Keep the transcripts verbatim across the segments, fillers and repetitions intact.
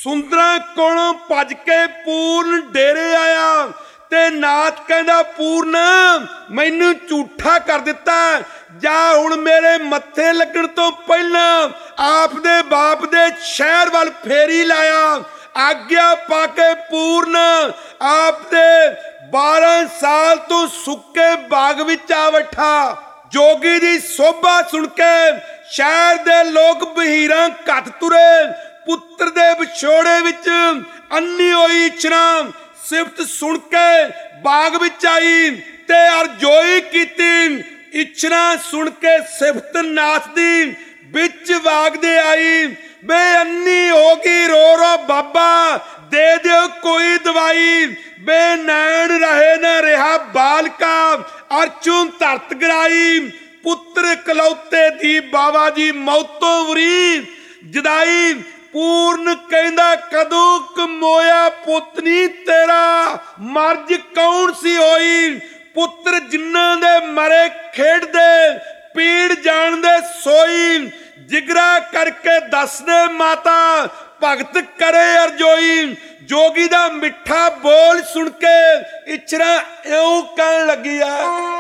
ਸੁੰਦਰਾਂ ਕੋਲੋਂ ਭੱਜ ਕੇ ਪੂਰਨ ਡੇਰੇ ਆਇਆ ਤੇ ਨਾਥ ਕਹਿੰਦਾ ਪੂਰਨ ਮੈਨੂੰ ਝੂਠਾ ਕਰ ਦਿੱਤਾ, ਜਾ ਹੁਣ ਮੇਰੇ ਮੱਥੇ ਲੱਗਣ ਤੋਂ ਪਹਿਲਾਂ ਆਪ ਦੇ ਬਾਪ ਦੇ ਸ਼ਹਿਰ ਵੱਲ ਫੇਰੀ ਲਾਇਆ। ਆਗਿਆ ਪਾ ਕੇ ਪੂਰਨ ਆਪ ਦੇ ਬਾਰਾਂ ਸਾਲ ਤੋਂ ਸੁੱਕੇ ਬਾਗ ਵਿੱਚ ਆ ਬੈਠਾ। ਜੋਗੀ ਦੀ ਸੋਭਾ ਸੁਣ ਕੇ ਸ਼ਹਿਰ ਦੇ ਲੋਕ ਬਹੀਰਾਂ ਘੱਟ ਤੁਰੇ। ਪੁੱਤਰ ਦੇ ਵਿਛੋੜੇ ਵਿੱਚ ਅੰਨੀ ਹੋਈ ਇਛਰਾਂ ਸਿਫਤ ਸੁਣ ਕੇ ਬਾਗ ਵਿੱਚ ਆਈ ਤੇ ਅਰਜ਼ੋਈ ਕੀਤੀ। ਇਛਰਾਂ ਸੁਣ ਕੇ ਸਿਫਤ ਨਾਥ ਦੀ ਵਿੱਚ ਬਾਗ ਦੇ ਆਈ। ਬੇ ਅੰਨੀ ਹੋ ਗਈ ਰੋ ਰੋ ਬਾਬਾ ਦੇ ਦਿਓ ਕੋਈ ਦਵਾਈ। ਬੇ ਨੈਣ ਰਹੇ ਨਾ ਰਿਹਾ ਬਾਲਕਾ ਅਰਚੂ ਧਰਤ ਗਰਾਈ। ਪੁੱਤਰ ਇਕਲੌਤੇ ਦੀ ਬਾਬਾ ਜੀ ਮੌਤੋਂ ਵਰੀ ਜਦਾਈ। ਪੂਰਨ ਕਹਿੰਦਾ ਕਦੋਂ ਕਮੋਇਆ ਪੁੱਤ ਨੀ ਤੇਰਾ, ਮਰਜ ਕੌਣ ਸੀ ਹੋਈ। ਪੁੱਤਰ ਜਿਨ੍ਹਾਂ ਦੇ ਮਰੇ ਖੇਡਦੇ ਪੀੜ ਜਾਣਦੇ ਸੋਈ। ਜਿਗਰਾ ਕਰਕੇ ਦੱਸਦੇ ਮਾਤਾ ਭਗਤ ਕਰੇ ਅਰਜ਼ੋਈ। ਜੋਗੀ ਦਾ ਮਿੱਠਾ ਬੋਲ ਸੁਣ ਕੇ ਇਛਰਾਂ ਇਉਂ ਕਹਿਣ ਲੱਗੀ ਆ।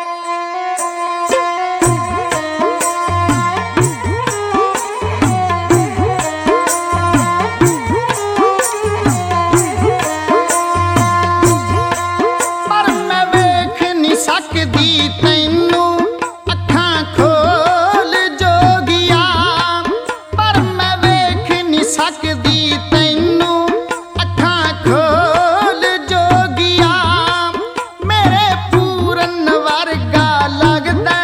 ਸਕਦੀ ਤੈਨੂੰ ਅੱਖਾਂ ਖੋਲ ਜੋਗੀਆ, ਪਰ ਮੈਂ ਵੇਖ ਨਹੀਂ ਸਕਦੀ ਤੈਨੂੰ ਅੱਖਾਂ ਖੋਲ ਜੋਗੀਆ। ਮੇਰੇ ਪੂਰਨ ਵਰਗਾ ਲੱਗਦਾ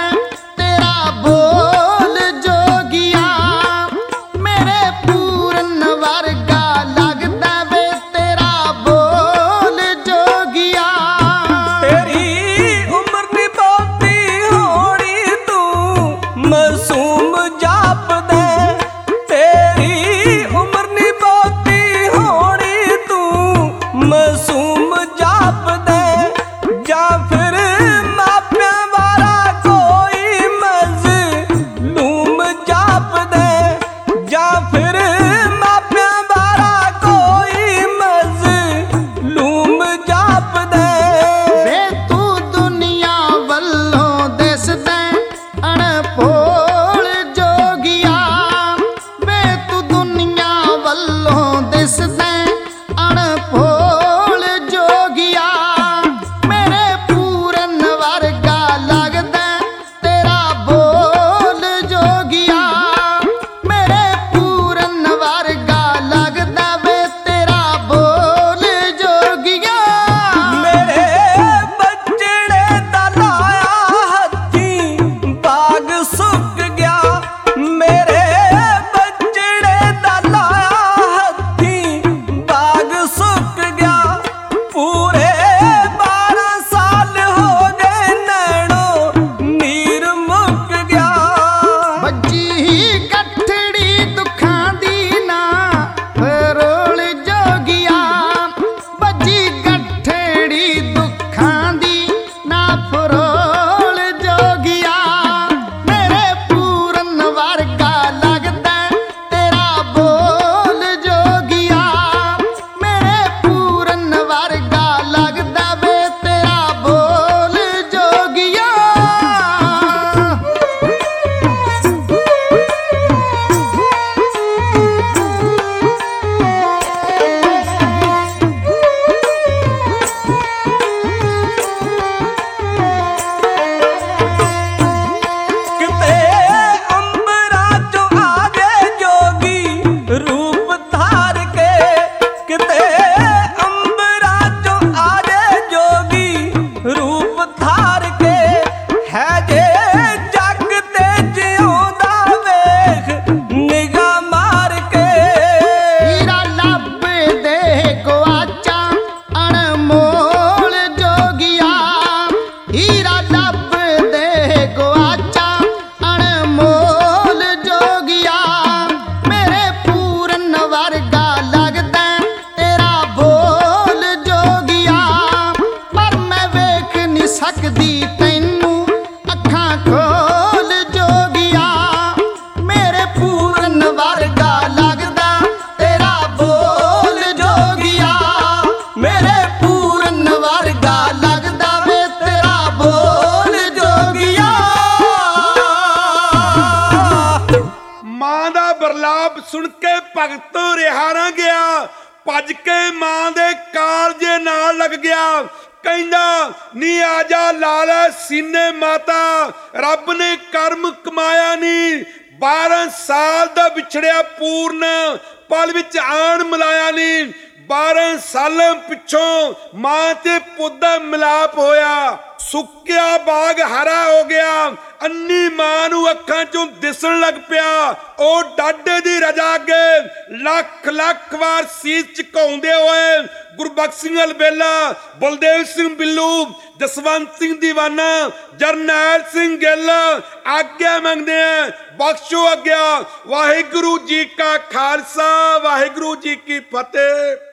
ਅਠਾਰਾਂ ਗਿਆ, ਭੱਜ ਕੇ ਮਾਂ ਦੇ ਕਾਲਜੇ ਨਾਲ ਲੱਗ ਗਿਆ। ਕਹਿੰਦਾ ਨੀ ਆਜਾ ਲਾ ਲੈ ਸੀਨੇ ਮਾਤਾ, ਰੱਬ ਨੇ ਕਰਮ ਕਮਾਇਆ ਨੀ। ਬਾਰਾਂ ਸਾਲ ਦਾ ਵਿਛੜਿਆ ਪੂਰਨ, ਪਲ ਵਿੱਚ ਆਣ ਮਿਲਾਇਆ ਨੀ। ਬਾਰਾਂ ਸਾਲਾਂ ਪਿੱਛੋਂ ਮਾਂ ਤੇ ਪੁੱਤ ਦਾ ਮਿਲਾਪ ਹੋਇਆ। ਸੁੱਕਿਆ ਬਾਗ ਹਰਾ ਹੋ ਗਿਆ। ਅੰਨੀ ਮਾਂ ਨੂੰ ਅੱਖਾਂ ਚੋਂ ਦਿਸਣ ਲੱਗ ਪਿਆ। ਉਹ ਡਾਢੇ ਦੀ ਰਜਾ ਅੱਗੇ ਲੱਖ ਲੱਖ ਵਾਰ ਸੀਸ ਝੁਕਾਉਂਦੇ ਹੋਏ ਗੁਰਬਖਸ਼ ਸਿੰਘ ਅਲਬੇਲਾ, ਬਲਦੇਵ ਸਿੰਘ ਬਿੱਲੂ, ਜਸਵੰਤ ਸਿੰਘ ਦੀਵਾਨਾ, ਜਰਨੈਲ ਸਿੰਘ ਗਿੱਲ ਆਗਿਆ ਮੰਗਦੇ ਆ, ਬਖਸ਼ੋ ਆਗਿਆ। ਵਾਹਿਗੁਰੂ ਜੀ ਕਾ ਖਾਲਸਾ, ਵਾਹਿਗੁਰੂ ਜੀ ਕੀ ਫਤਿਹ।